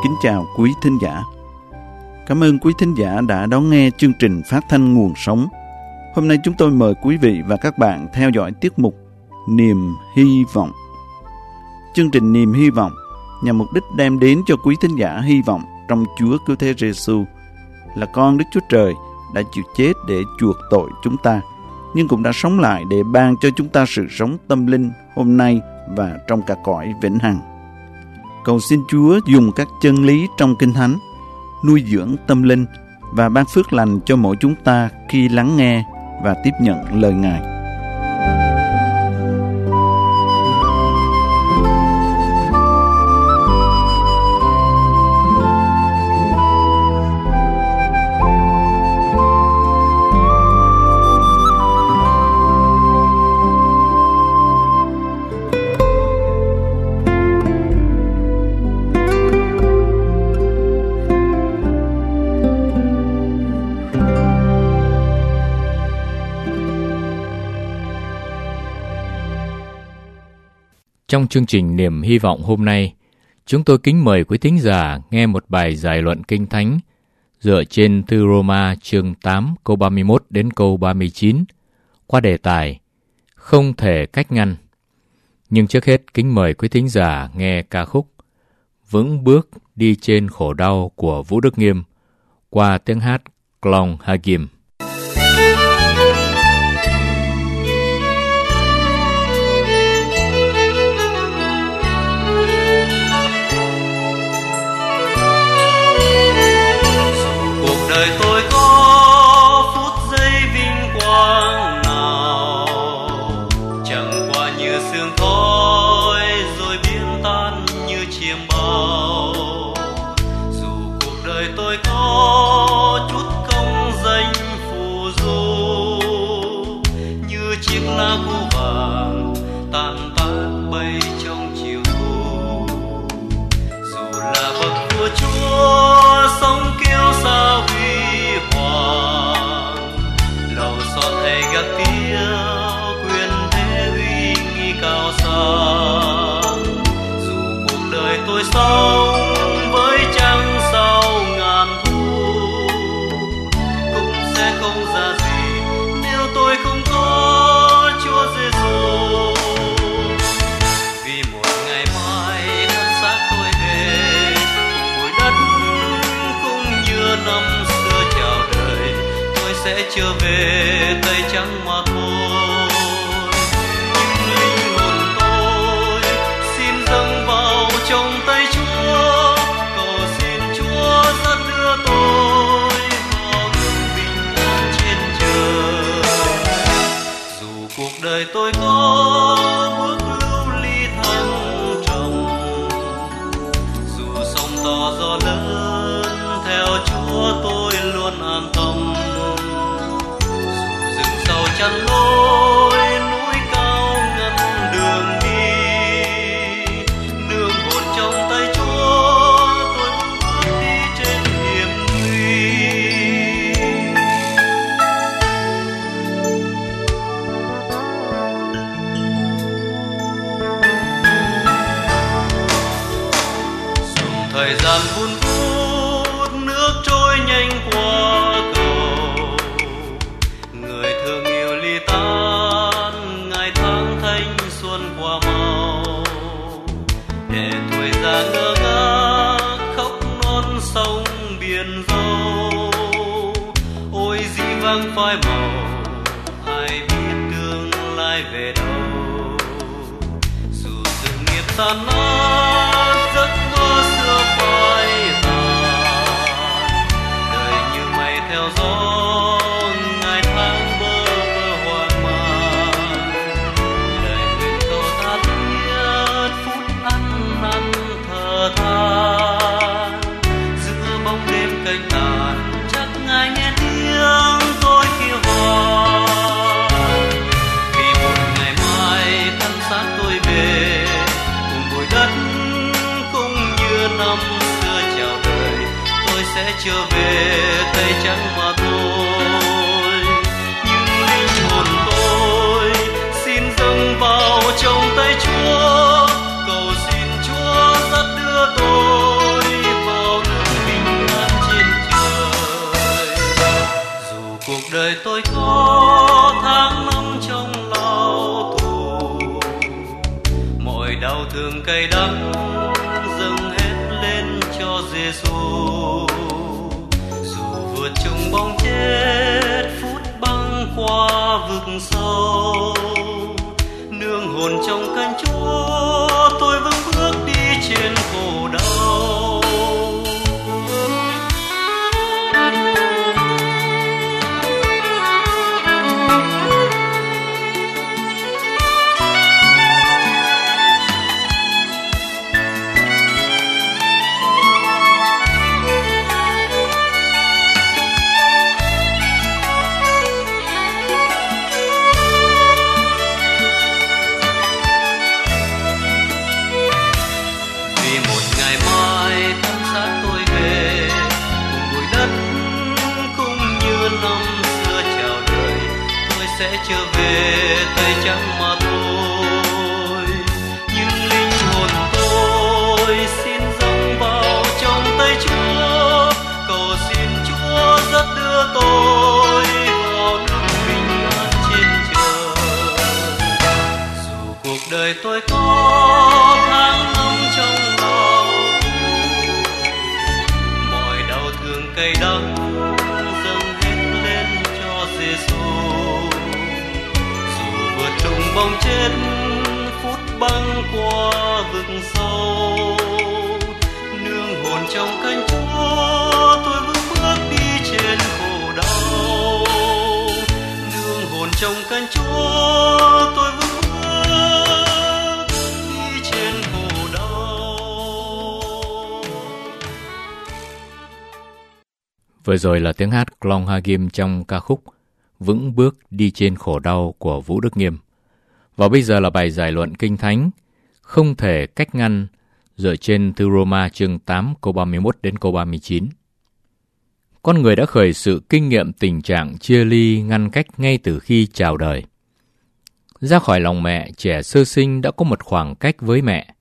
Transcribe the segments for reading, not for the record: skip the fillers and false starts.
Kính chào quý thính giả. Cảm ơn quý thính giả đã đón nghe chương trình phát thanh Nguồn Sống. Hôm nay chúng tôi mời quý vị và các bạn theo dõi tiết mục Niềm Hy Vọng. Chương trình Niềm Hy Vọng nhằm mục đích đem đến cho quý thính giả hy vọng trong Chúa Cứu Thế Giêsu là con Đức Chúa Trời đã chịu chết để chuộc tội chúng ta, nhưng cũng đã sống lại để ban cho chúng ta sự sống tâm linh hôm nay và trong cả cõi vĩnh hằng. Cầu xin Chúa dùng các chân lý trong Kinh Thánh nuôi dưỡng tâm linh và ban phước lành cho mỗi chúng ta khi lắng nghe và tiếp nhận lời Ngài. Trong chương trình Niềm Hy Vọng hôm nay, chúng tôi kính mời quý thính giả nghe một bài giải luận Kinh Thánh dựa trên thư Roma chương 8 câu 31 đến câu 39 qua đề tài Không thể cách ngăn. Nhưng trước hết kính mời quý thính giả nghe ca khúc Vững bước đi trên khổ đau của Vũ Đức Nghiêm qua tiếng hát Clong Hagim. Đời tôi có phút giây vinh quang nào, chẳng qua như sương khói rồi biến tan như chiêm bao. Dù cuộc đời tôi có chút công danh phù du, như chiếc lá củ vàng tàn tác bay trong chiều thu. Dù là bậc vua Chúa sống kêu sao quyền thế uy nghi cao sang. Dù cuộc đời tôi sống với trăng sau ngàn thu, cũng sẽ không ra gì nếu tôi không có Chúa Giêsu. Vì một ngày mai thân xác tôi về cùng bụi đất, cũng như năm xưa chào đời, tôi sẽ trở về Tây Trắng mà thôi. Nhưng linh hồn tôi xin dâng vào trong tay Chúa, cầu xin Chúa dẫn đưa tôi vào hướng bình an trên trời. Dù cuộc đời tôi có bước lưu ly thăng trầm, dù sóng to gió lớn, theo Chúa tôi luôn an tâm. Chăn lối núi cao ngăn đường đi, nương hồn trong tay Chúa tôi bước đi trên hiểm nguy. Dòng thời gian vun vút, nước trôi nhanh qua ngơ ngác khóc non sông biển dâu. Ôi dĩ vãng phai màu, ai biết tương lai về đâu. Dù sự nghiệp tan nát, giấc mơ xưa phai tàn, đời như mây theo gió, ngày tháng bơ vơ hoang mang. Lời nguyện cầu tha thiết, phút ăn năn than giữa bóng đêm canh tàn, chắc Ngài nghe tiếng tôi kêu gọi. Vì một ngày mai thân xác tôi về cùng bụi đất, cũng như năm xưa chào đời, tôi sẽ trở về Tây Trắng mà thôi. Nhưng linh hồn tôi xin dâng vào trong tay Chúa, cầu xin Chúa dắt đưa tôi vào đau thương cay đắng dâng hết lên cho Giêsu. Dù vượt chung bóng chết phút băng qua vực sâu, nương hồn trong cánh Chúa tôi vững bước đi trên khổ đau. Sẽ trở về tay trắng mà thôi, nhưng linh hồn tôi xin dâng vào trong tay Chúa, cầu xin Chúa dắt đưa tôi vào nước bình an trên trời. Dù cuộc đời tôi có tháng năm trong lòng, mọi đau thương cay đắng dâng hết lên cho Giêsu. Trùng bóng chết phút băng qua vực sâu, nương hồn trong cánh Chúa tôi vững bước đi trên khổ đau. Nương hồn trong cánh Chúa tôi vững bước đi trên khổ đau. Vừa rồi là tiếng hát Klong Hagim trong ca khúc Vững bước đi trên khổ đau của Vũ Đức Nghiêm. Và bây giờ là bài giải luận Kinh Thánh Không thể cách ngăn dựa trên thư Roma chương 8 câu 31 đến câu 39. Con người đã khởi sự kinh nghiệm tình trạng chia ly ngăn cách ngay từ khi chào đời. Ra khỏi lòng mẹ, trẻ sơ sinh đã có một khoảng cách với mẹ.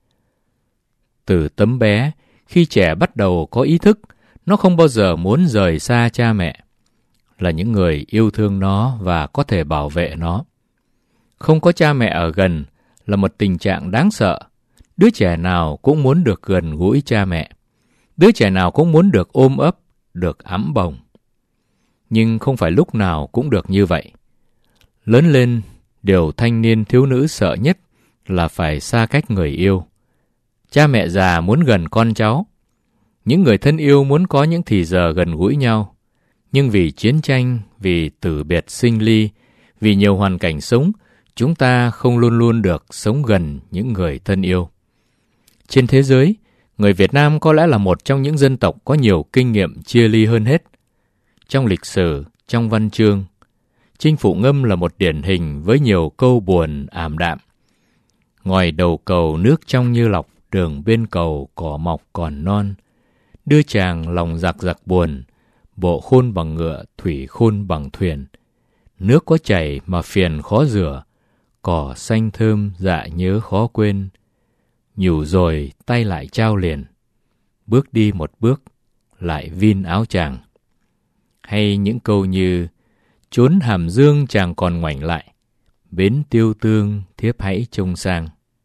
Từ tấm bé, khi trẻ bắt đầu có ý thức, nó không bao giờ muốn rời xa cha mẹ, là những người yêu thương nó và có thể bảo vệ nó. Không có cha mẹ ở gần là một tình trạng đáng sợ. Đứa trẻ nào cũng muốn được gần gũi cha mẹ. Đứa trẻ nào cũng muốn được ôm ấp, được ẵm bồng. Nhưng không phải lúc nào cũng được như vậy. Lớn lên, điều thanh niên thiếu nữ sợ nhất là phải xa cách người yêu. Cha mẹ già muốn gần con cháu. Những người thân yêu muốn có những thì giờ gần gũi nhau. Nhưng vì chiến tranh, vì tử biệt sinh ly, vì nhiều hoàn cảnh sống, chúng ta không luôn luôn được sống gần những người thân yêu. Trên thế giới, người Việt Nam có lẽ là một trong những dân tộc có nhiều kinh nghiệm chia ly hơn hết. Trong lịch sử, trong văn chương, Chinh Phụ Ngâm là một điển hình với nhiều câu buồn ảm đạm. Ngoài đầu cầu nước trong như lọc, đường bên cầu cỏ mọc còn non. Đưa chàng lòng giặc giặc buồn, bộ khôn bằng ngựa, thủy khôn bằng thuyền. Nước có chảy mà phiền khó rửa, cỏ xanh thơm dạ nhớ khó quên. Nhủ rồi tay lại trao liền, bước đi một bước, lại vin áo chàng. Hay những câu như chốn hàm dương chàng còn ngoảnh lại, bến tiêu tương thiếp hãy trông sang.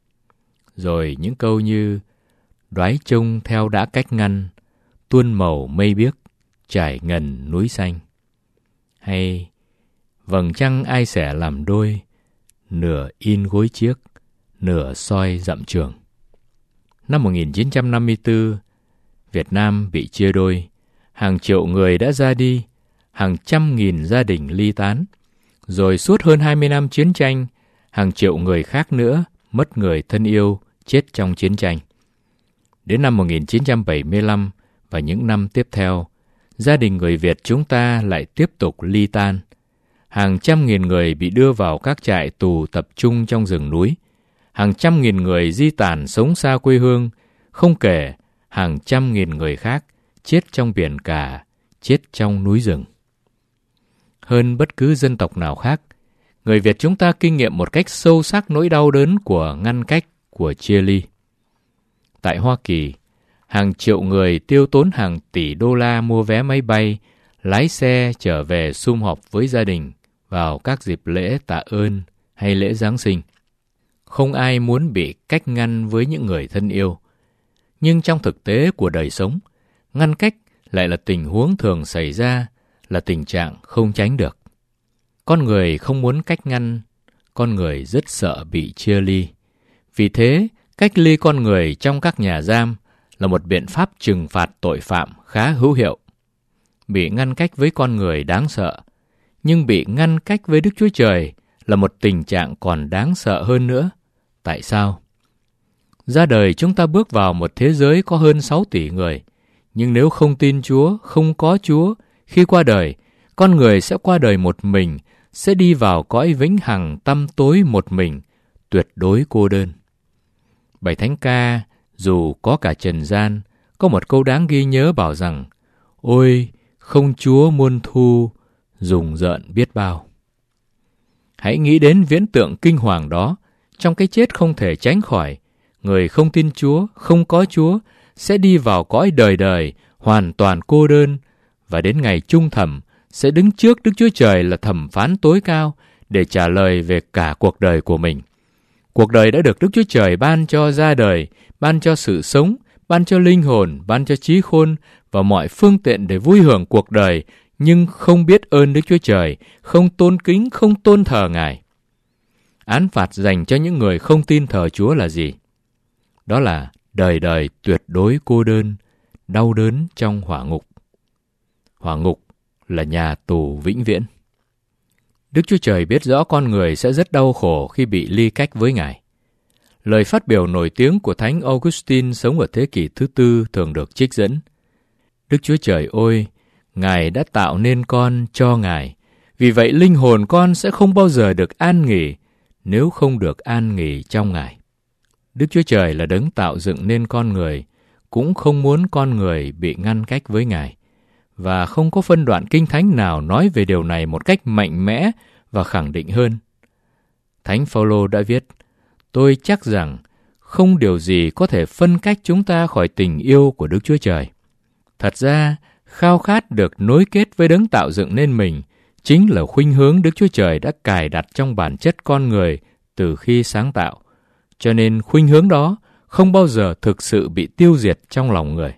Rồi những câu như đoái trông theo đã cách ngăn, tuôn màu mây biếc, trải ngần núi xanh. Hay vầng trăng ai sẻ làm đôi, nửa in gối chiếc, nửa soi dặm trường. Năm 1954, Việt Nam bị chia đôi, hàng triệu người đã ra đi, hàng trăm nghìn gia đình ly tán. Rồi suốt hơn 20 năm chiến tranh, hàng triệu người khác nữa mất người thân yêu, chết trong chiến tranh. Đến năm 1975 và những năm tiếp theo, gia đình người Việt chúng ta lại tiếp tục ly tan. Hàng trăm nghìn người bị đưa vào các trại tù tập trung trong rừng núi. Hàng trăm nghìn người di tản sống xa quê hương, không kể hàng trăm nghìn người khác chết trong biển cả, chết trong núi rừng. Hơn bất cứ dân tộc nào khác, người Việt chúng ta kinh nghiệm một cách sâu sắc nỗi đau đớn của ngăn cách, của chia ly. Tại Hoa Kỳ, hàng triệu người tiêu tốn hàng tỷ đô la mua vé máy bay, lái xe trở về sum họp với gia đình vào các dịp lễ tạ ơn hay lễ Giáng sinh. không ai muốn bị cách ngăn với những người thân yêu. Nhưng trong thực tế của đời sống, ngăn cách lại là tình huống thường xảy ra, là tình trạng không tránh được. Con người không muốn cách ngăn, con người rất sợ bị chia ly. Vì thế, cách ly con người trong các nhà giam là một biện pháp trừng phạt tội phạm khá hữu hiệu. Bị ngăn cách với con người đáng sợ, nhưng bị ngăn cách với Đức Chúa Trời là một tình trạng còn đáng sợ hơn nữa. Tại sao? Ra đời chúng ta bước vào một thế giới có hơn 6 tỷ người, nhưng nếu không tin Chúa, không có Chúa, khi qua đời, con người sẽ qua đời một mình, sẽ đi vào cõi vĩnh hằng tăm tối một mình, tuyệt đối cô đơn. Bài thánh ca, dù có cả trần gian, có một câu đáng ghi nhớ bảo rằng: ôi, không Chúa muôn thu, rùng rợn biết bao. Hãy nghĩ đến viễn tượng kinh hoàng đó, trong cái chết không thể tránh khỏi, người không tin Chúa, không có Chúa, sẽ đi vào cõi đời đời, hoàn toàn cô đơn, và đến ngày chung thẩm, sẽ đứng trước Đức Chúa Trời là thẩm phán tối cao để trả lời về cả cuộc đời của mình. Cuộc đời đã được Đức Chúa Trời ban cho ra đời, ban cho sự sống, ban cho linh hồn, ban cho trí khôn và mọi phương tiện để vui hưởng cuộc đời, nhưng không biết ơn Đức Chúa Trời, không tôn kính, không tôn thờ Ngài. Án phạt dành cho những người không tin thờ Chúa là gì? Đó là đời đời tuyệt đối cô đơn, đau đớn trong hỏa ngục. Hỏa ngục là nhà tù vĩnh viễn. Đức Chúa Trời biết rõ con người sẽ rất đau khổ khi bị ly cách với Ngài. Lời phát biểu nổi tiếng của Thánh Augustine sống ở thế kỷ thứ 4 thường được trích dẫn. Đức Chúa Trời ơi, Ngài đã tạo nên con cho Ngài. Vì vậy linh hồn con sẽ không bao giờ được an nghỉ nếu không được an nghỉ trong Ngài. Đức Chúa Trời là đấng tạo dựng nên con người, cũng không muốn con người bị ngăn cách với Ngài. Và không có phân đoạn Kinh Thánh nào nói về điều này một cách mạnh mẽ và khẳng định hơn. Thánh Phaolô đã viết: tôi chắc rằng không điều gì có thể phân cách chúng ta khỏi tình yêu của Đức Chúa Trời. Thật ra, khao khát được nối kết với đấng tạo dựng nên mình chính là khuynh hướng Đức Chúa Trời đã cài đặt trong bản chất con người từ khi sáng tạo. Cho nên khuynh hướng đó không bao giờ thực sự bị tiêu diệt trong lòng người.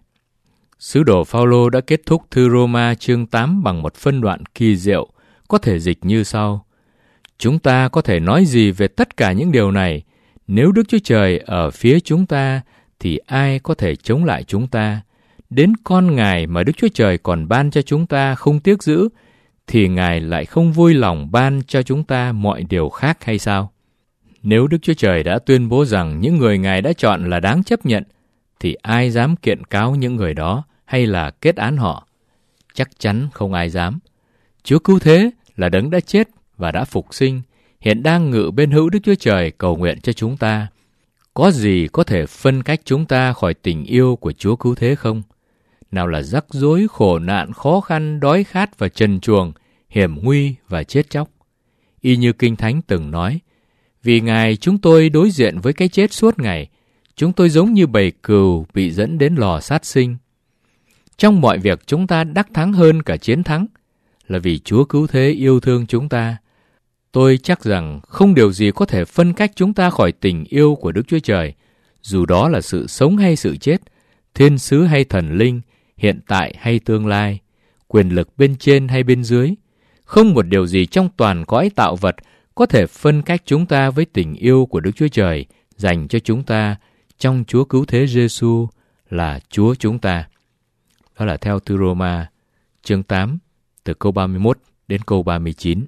Sứ đồ Phaolô đã kết thúc thư Roma chương 8 bằng một phân đoạn kỳ diệu, có thể dịch như sau: chúng ta có thể nói gì về tất cả những điều này? Nếu Đức Chúa Trời ở phía chúng ta, thì ai có thể chống lại chúng ta? Đến con Ngài mà Đức Chúa Trời còn ban cho chúng ta không tiếc giữ, thì Ngài lại không vui lòng ban cho chúng ta mọi điều khác hay sao? Nếu Đức Chúa Trời đã tuyên bố rằng những người Ngài đã chọn là đáng chấp nhận, thì ai dám kiện cáo những người đó hay là kết án họ? Chắc chắn không ai dám. Chúa Cứu Thế là đấng đã chết và đã phục sinh, hiện đang ngự bên hữu Đức Chúa Trời cầu nguyện cho chúng ta. Có gì có thể phân cách chúng ta khỏi tình yêu của Chúa Cứu Thế không? Nào là rắc rối, khổ nạn, khó khăn, đói khát và trần truồng, hiểm nguy và chết chóc. Y như Kinh Thánh từng nói: vì Ngài chúng tôi đối diện với cái chết suốt ngày, chúng tôi giống như bầy cừu bị dẫn đến lò sát sinh. Trong mọi việc chúng ta đắc thắng hơn cả chiến thắng, là vì Chúa Cứu Thế yêu thương chúng ta. Tôi chắc rằng không điều gì có thể phân cách chúng ta khỏi tình yêu của Đức Chúa Trời, dù đó là sự sống hay sự chết, thiên sứ hay thần linh, hiện tại hay tương lai, quyền lực bên trên hay bên dưới. Không một điều gì trong toàn cõi tạo vật có thể phân cách chúng ta với tình yêu của Đức Chúa Trời dành cho chúng ta trong Chúa Cứu Thế Giêsu là Chúa chúng ta. Đó là theo thư Roma chương 8 từ câu 31 đến câu 39.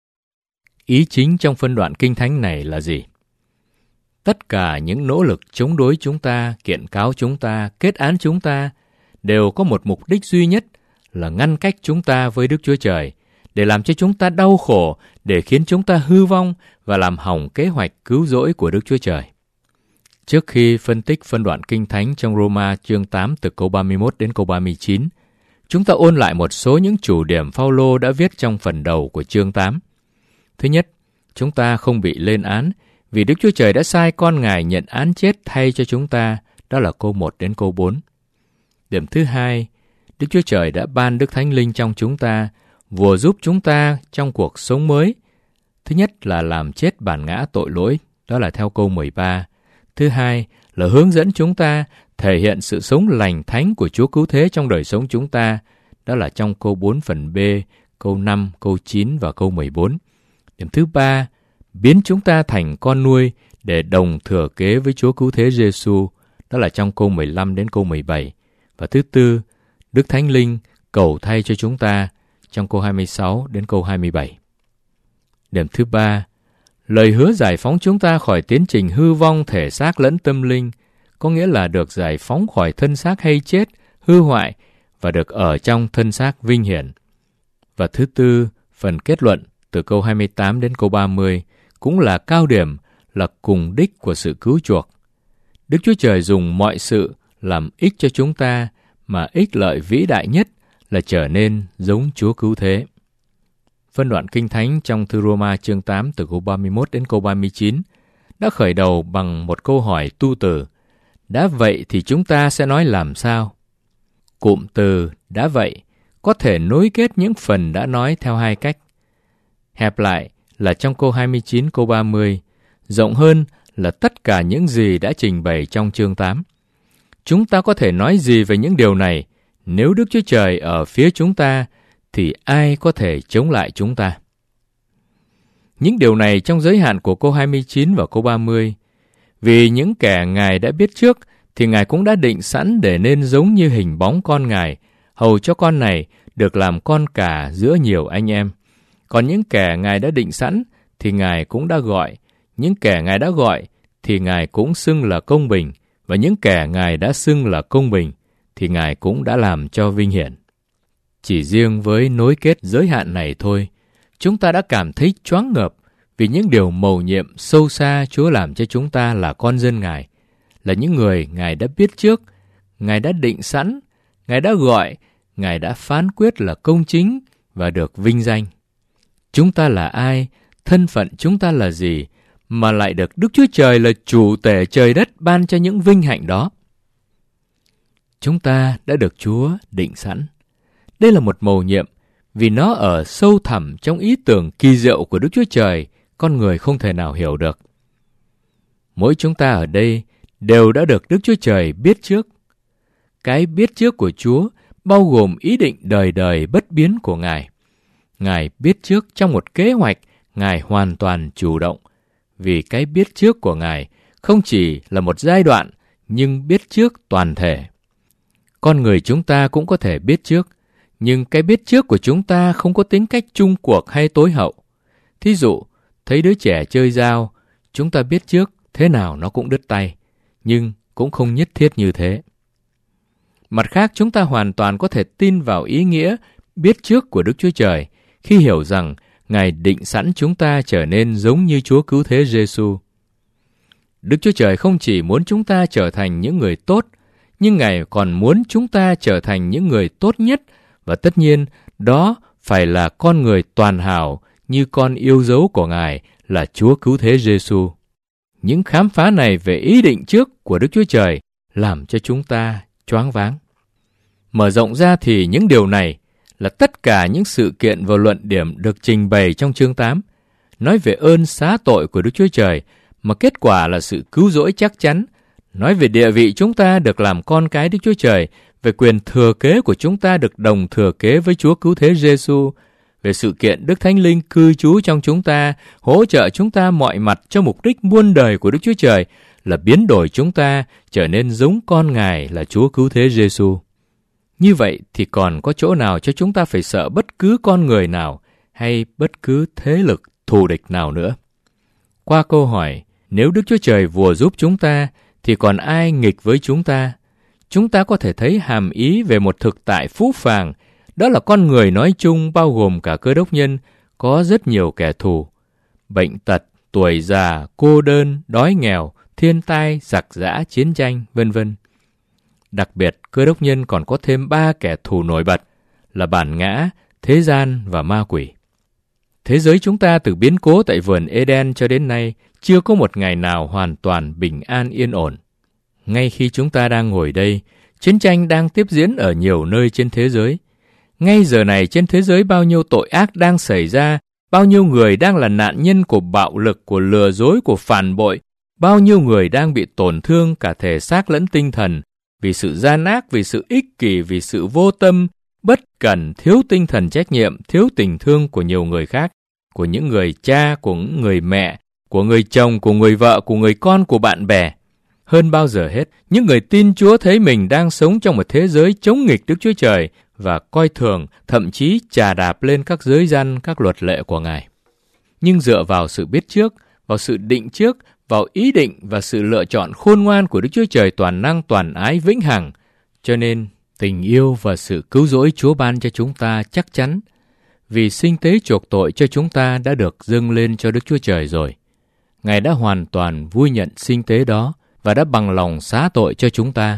Ý chính trong phân đoạn Kinh Thánh này là gì? Tất cả những nỗ lực chống đối chúng ta, kiện cáo chúng ta, kết án chúng ta đều có một mục đích duy nhất là ngăn cách chúng ta với Đức Chúa Trời, để làm cho chúng ta đau khổ, để khiến chúng ta hư vong và làm hỏng kế hoạch cứu rỗi của Đức Chúa Trời. Trước khi phân tích phân đoạn Kinh Thánh trong Roma chương 8 từ câu 31 đến câu 39, chúng ta ôn lại một số những chủ điểm Phaolô đã viết trong phần đầu của chương 8. Thứ nhất, chúng ta không bị lên án vì Đức Chúa Trời đã sai con Ngài nhận án chết thay cho chúng ta, đó là câu 1 đến câu 4. Điểm thứ hai, Đức Chúa Trời đã ban Đức Thánh Linh trong chúng ta, vừa giúp chúng ta trong cuộc sống mới. Thứ nhất là làm chết bản ngã tội lỗi, đó là theo câu 13. Thứ hai là hướng dẫn chúng ta thể hiện sự sống lành thánh của Chúa Cứu Thế trong đời sống chúng ta, đó là trong câu 4 phần B, câu 5, câu 9 và câu 14. Điểm thứ ba, biến chúng ta thành con nuôi để đồng thừa kế với Chúa Cứu Thế Giêsu, đó là trong câu 15 đến câu 17. Và thứ tư, Đức Thánh Linh cầu thay cho chúng ta trong câu 26 đến câu 27. Điểm thứ ba, lời hứa giải phóng chúng ta khỏi tiến trình hư vong thể xác lẫn tâm linh, có nghĩa là được giải phóng khỏi thân xác hay chết, hư hoại và được ở trong thân xác vinh hiển. Và thứ tư, phần kết luận từ câu 28 đến câu 30 cũng là cao điểm, là cùng đích của sự cứu chuộc. Đức Chúa Trời dùng mọi sự làm ích cho chúng ta, mà ích lợi vĩ đại nhất là trở nên giống Chúa Cứu Thế. Phân đoạn Kinh Thánh trong thư Roma chương 8 từ câu 31 đến câu 39 đã khởi đầu bằng một câu hỏi tu từ. Đã vậy thì chúng ta sẽ nói làm sao? Cụm từ đã vậy có thể nối kết những phần đã nói theo hai cách. Hẹp lại là trong câu 29 câu 30, rộng hơn là tất cả những gì đã trình bày trong chương 8. Chúng ta có thể nói gì về những điều này? Nếu Đức Chúa Trời ở phía chúng ta, thì ai có thể chống lại chúng ta? Những điều này trong giới hạn của câu 29 và câu 30. Vì những kẻ Ngài đã biết trước, thì Ngài cũng đã định sẵn để nên giống như hình bóng con Ngài, hầu cho con này được làm con cả giữa nhiều anh em. Còn những kẻ Ngài đã định sẵn, thì Ngài cũng đã gọi. Những kẻ Ngài đã gọi, thì Ngài cũng xưng là công bình. Và những kẻ Ngài đã xưng là công bình, thì Ngài cũng đã làm cho vinh hiển. Chỉ riêng với nối kết giới hạn này thôi, chúng ta đã cảm thấy choáng ngợp vì những điều mầu nhiệm sâu xa Chúa làm cho chúng ta là con dân Ngài, là những người Ngài đã biết trước, Ngài đã định sẵn, Ngài đã gọi, Ngài đã phán quyết là công chính và được vinh danh. Chúng ta là ai, thân phận chúng ta là gì, mà lại được Đức Chúa Trời là chủ tể trời đất ban cho những vinh hạnh đó? Chúng ta đã được Chúa định sẵn. Đây là một mầu nhiệm, vì nó ở sâu thẳm trong ý tưởng kỳ diệu của Đức Chúa Trời, con người không thể nào hiểu được. Mỗi chúng ta ở đây đều đã được Đức Chúa Trời biết trước. Cái biết trước của Chúa bao gồm ý định đời đời bất biến của Ngài. Ngài biết trước trong một kế hoạch, Ngài hoàn toàn chủ động. Vì cái biết trước của Ngài không chỉ là một giai đoạn, nhưng biết trước toàn thể. Con người chúng ta cũng có thể biết trước, nhưng cái biết trước của chúng ta không có tính cách chung cuộc hay tối hậu. Thí dụ, thấy đứa trẻ chơi dao, chúng ta biết trước thế nào nó cũng đứt tay, nhưng cũng không nhất thiết như thế. Mặt khác, chúng ta hoàn toàn có thể tin vào ý nghĩa biết trước của Đức Chúa Trời khi hiểu rằng Ngài định sẵn chúng ta trở nên giống như Chúa Cứu Thế Giêsu. Đức Chúa Trời không chỉ muốn chúng ta trở thành những người tốt, nhưng Ngài còn muốn chúng ta trở thành những người tốt nhất, và tất nhiên đó phải là con người toàn hảo như con yêu dấu của Ngài là Chúa Cứu Thế Giêsu. Những khám phá này về ý định trước của Đức Chúa Trời làm cho chúng ta choáng váng. Mở rộng ra thì những điều này là tất cả những sự kiện và luận điểm được trình bày trong chương 8, nói về ơn xá tội của Đức Chúa Trời, mà kết quả là sự cứu rỗi chắc chắn, nói về địa vị chúng ta được làm con cái Đức Chúa Trời, về quyền thừa kế của chúng ta được đồng thừa kế với Chúa Cứu Thế Giêsu, về sự kiện Đức Thánh Linh cư trú trong chúng ta, hỗ trợ chúng ta mọi mặt cho mục đích muôn đời của Đức Chúa Trời, là biến đổi chúng ta trở nên giống con Ngài là Chúa Cứu Thế Giêsu. Như vậy thì còn có chỗ nào cho chúng ta phải sợ bất cứ con người nào hay bất cứ thế lực thù địch nào nữa? Qua câu hỏi, nếu Đức Chúa Trời vùa giúp chúng ta, thì còn ai nghịch với chúng ta? Chúng ta có thể thấy hàm ý về một thực tại phũ phàng, đó là con người nói chung bao gồm cả Cơ Đốc nhân, có rất nhiều kẻ thù. Bệnh tật, tuổi già, cô đơn, đói nghèo, thiên tai, giặc giã, chiến tranh, vân vân. Đặc biệt, Cơ Đốc nhân còn có thêm 3 kẻ thù nổi bật là bản ngã, thế gian và ma quỷ. Thế giới chúng ta từ biến cố tại vườn Eden cho đến nay chưa có một ngày nào hoàn toàn bình an yên ổn. Ngay khi chúng ta đang ngồi đây, chiến tranh đang tiếp diễn ở nhiều nơi trên thế giới. Ngay giờ này trên thế giới bao nhiêu tội ác đang xảy ra bao nhiêu người đang là nạn nhân của bạo lực, của lừa dối, của phản bội, bao nhiêu người đang bị tổn thương cả thể xác lẫn tinh thần, vì sự gian ác, vì sự ích kỷ, vì sự vô tâm, bất cẩn, thiếu tinh thần trách nhiệm, thiếu tình thương của nhiều người khác, của những người cha, của những người mẹ, của người chồng, của người vợ, của người con, của bạn bè. Hơn bao giờ hết, những người tin Chúa thấy mình đang sống trong một thế giới chống nghịch Đức Chúa Trời và coi thường, thậm chí chà đạp lên các giới răn, các luật lệ của Ngài. Nhưng dựa vào sự biết trước, vào sự định trước, vào ý định và sự lựa chọn khôn ngoan của Đức Chúa Trời toàn năng, toàn ái, vĩnh hằng, cho nên tình yêu và sự cứu rỗi Chúa ban cho chúng ta chắc chắn, vì sinh tế chuộc tội cho chúng ta đã được dâng lên cho Đức Chúa Trời rồi. Ngài đã hoàn toàn vui nhận sinh tế đó và đã bằng lòng xá tội cho chúng ta.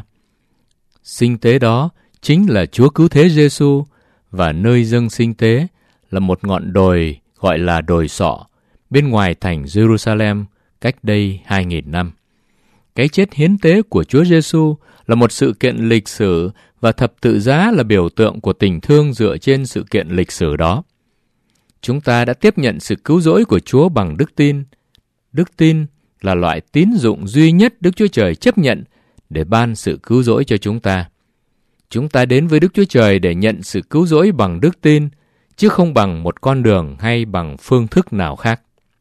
Sinh tế đó chính là Chúa Cứu Thế Giêsu, và nơi dâng sinh tế là một ngọn đồi gọi là đồi Sọ bên ngoài thành Jerusalem cách đây 2000 năm. Cái chết hiến tế của Chúa Giêsu là một sự kiện lịch sử, và thập tự giá là biểu tượng của tình thương dựa trên sự kiện lịch sử đó. Chúng ta đã tiếp nhận sự cứu rỗi của Chúa bằng đức tin. Đức tin là loại tín dụng duy nhất Đức Chúa Trời chấp nhận để ban sự cứu rỗi cho chúng ta. Chúng ta đến với Đức Chúa Trời để nhận sự cứu rỗi bằng đức tin, chứ không bằng một con đường hay bằng phương thức nào khác.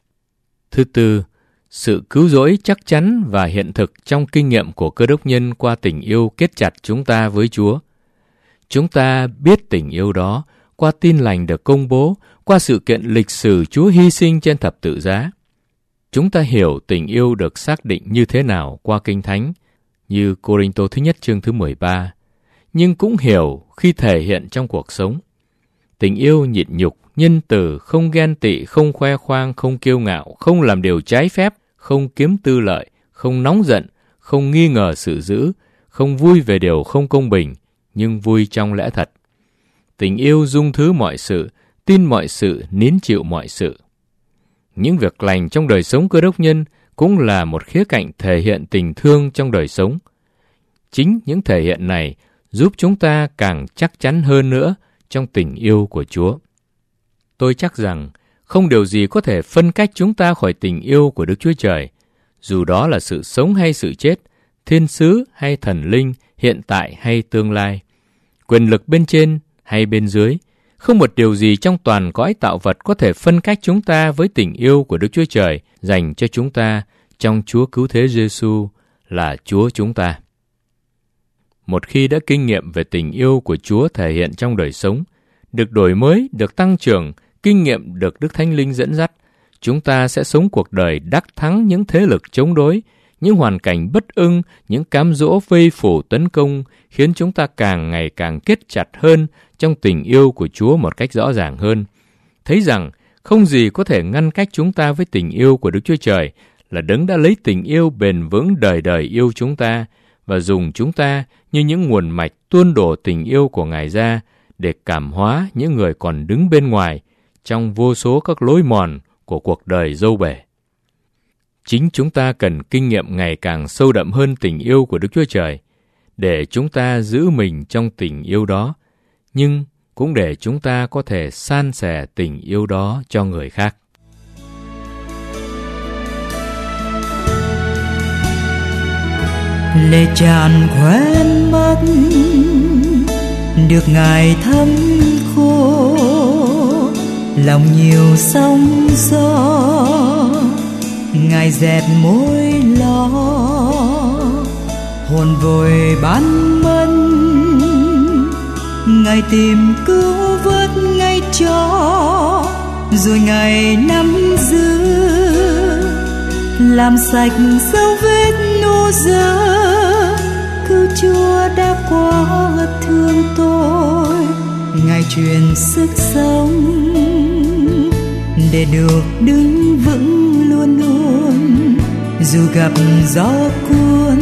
Thứ tư, sự cứu rỗi chắc chắn và hiện thực trong kinh nghiệm của Cơ Đốc nhân qua tình yêu kết chặt chúng ta với Chúa. Chúng ta biết tình yêu đó qua tin lành được công bố, qua sự kiện lịch sử Chúa hy sinh trên thập tự giá. Chúng ta hiểu tình yêu được xác định như thế nào qua Kinh Thánh, như Cô-rinh-tô thứ nhất chương thứ 13, nhưng cũng hiểu khi thể hiện trong cuộc sống. Tình yêu nhịn nhục, nhân từ, không ghen tị, không khoe khoang, không kiêu ngạo, không làm điều trái phép, không kiếm tư lợi, không nóng giận, không nghi ngờ sự dữ, không vui về điều không công bình, nhưng vui trong lẽ thật. Tình yêu dung thứ mọi sự, tin mọi sự, nín chịu mọi sự. Những việc lành trong đời sống Cơ Đốc nhân cũng là một khía cạnh thể hiện tình thương trong đời sống. Chính những thể hiện này giúp chúng ta càng chắc chắn hơn nữa trong tình yêu của Chúa. Tôi chắc rằng không điều gì có thể phân cách chúng ta khỏi tình yêu của Đức Chúa Trời, dù đó là sự sống hay sự chết, thiên sứ hay thần linh, hiện tại hay tương lai, quyền lực bên trên hay bên dưới. Không một điều gì trong toàn cõi tạo vật có thể phân cách chúng ta với tình yêu của Đức Chúa Trời dành cho chúng ta trong Chúa Cứu Thế Giêsu là Chúa chúng ta. Một khi đã kinh nghiệm về tình yêu của Chúa thể hiện trong đời sống, được đổi mới, được tăng trưởng, kinh nghiệm được Đức Thánh Linh dẫn dắt, chúng ta sẽ sống cuộc đời đắc thắng những thế lực chống đối, những hoàn cảnh bất ưng, những cám dỗ vây phủ tấn công, khiến chúng ta càng ngày càng kết chặt hơn trong tình yêu của Chúa một cách rõ ràng hơn. Thấy rằng không gì có thể ngăn cách chúng ta với tình yêu của Đức Chúa Trời, là Đấng đã lấy tình yêu bền vững đời đời yêu chúng ta, và dùng chúng ta như những nguồn mạch tuôn đổ tình yêu của Ngài ra để cảm hóa những người còn đứng bên ngoài trong vô số các lối mòn của cuộc đời dâu bể. Chính chúng ta cần kinh nghiệm ngày càng sâu đậm hơn tình yêu của Đức Chúa Trời, để chúng ta giữ mình trong tình yêu đó, nhưng cũng để chúng ta có thể san sẻ tình yêu đó cho người khác. Lệ tràn quen mắt được Ngài thấm khô, lòng nhiều sóng gió Ngài dẹp mối lo, hồn vội bán mân Ngài tìm cứu vớt ngay cho, rồi Ngài nắm giữ làm sạch dấu vết nô dơ. Cứu Chúa đã quá thương tôi, Ngài truyền sức sống để được đứng vững luôn luôn, dù gặp gió cuốn,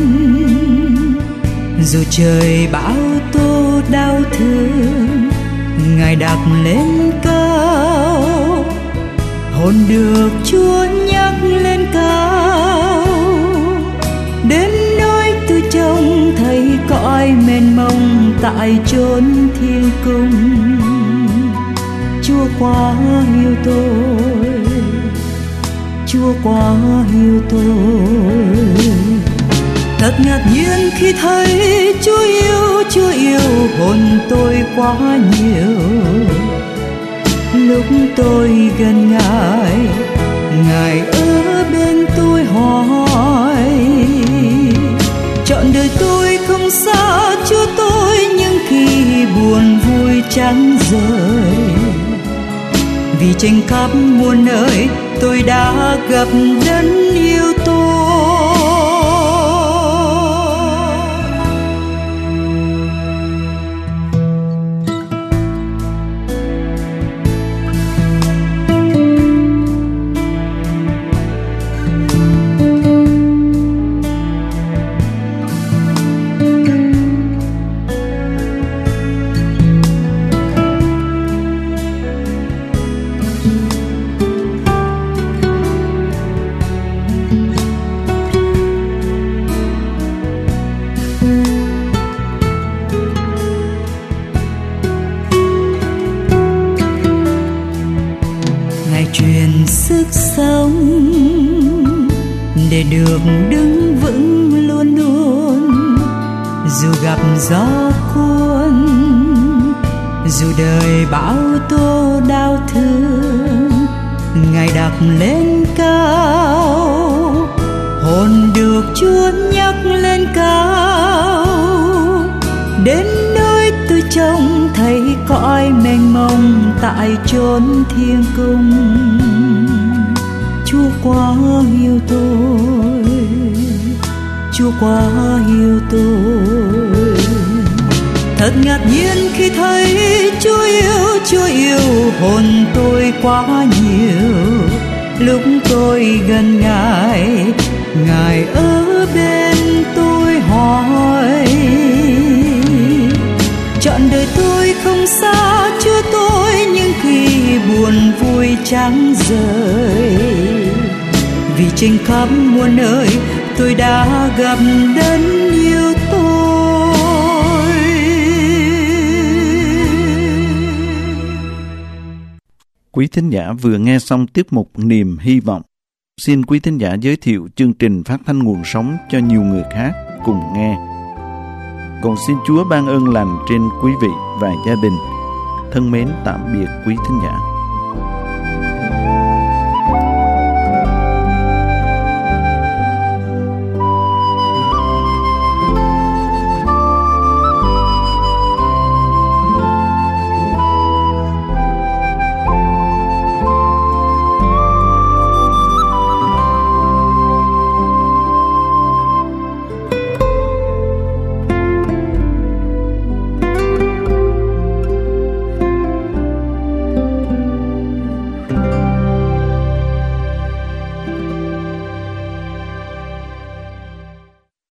dù trời bão tố đau thương. Ngài đặt lên cao, hồn được Chúa nhắc lên cao, đến nơi tôi trông thấy cõi mênh mông tại chốn thiên cung. Chúa Chúa quá yêu tôi, Chúa quá yêu tôi. Thật ngạc nhiên khi thấy Chúa yêu hồn tôi quá nhiều. Lúc tôi gần Ngài, Ngài ở bên tôi hỏi. Trọn đời tôi không xa Chúa tôi, những khi buồn vui chẳng rời. Vì trên khắp muôn nơi tôi đã gặp Đấng yêu tôi. Truyền sức sống để được đứng vững luôn luôn, dù gặp gió cuốn, dù đời bão tố đau thương. Ngài đặt lên cao, hồn được Chúa nhắc lên cao. Đến nơi tôi trông thấy cõi mênh mông tại chốn thiên cung. Chúa quá yêu tôi, Chúa quá yêu tôi. Thật ngạc nhiên khi thấy Chúa yêu hồn tôi quá nhiều. Lúc tôi gần Ngài, Ngài ở bên tôi hỏi. Trọn đời tôi không xa Chúa tôi, nhưng khi buồn vui chẳng rời. Vì trên khắp muôn nơi tôi đã gặp Đấng yêu tôi. Quý thính giả vừa nghe xong tiết mục Niềm Hy Vọng. Xin quý thính giả giới thiệu chương trình phát thanh nguồn sống cho nhiều người khác cùng nghe. Còn xin Chúa ban ơn lành trên quý vị và gia đình. Thân mến tạm biệt quý thính giả.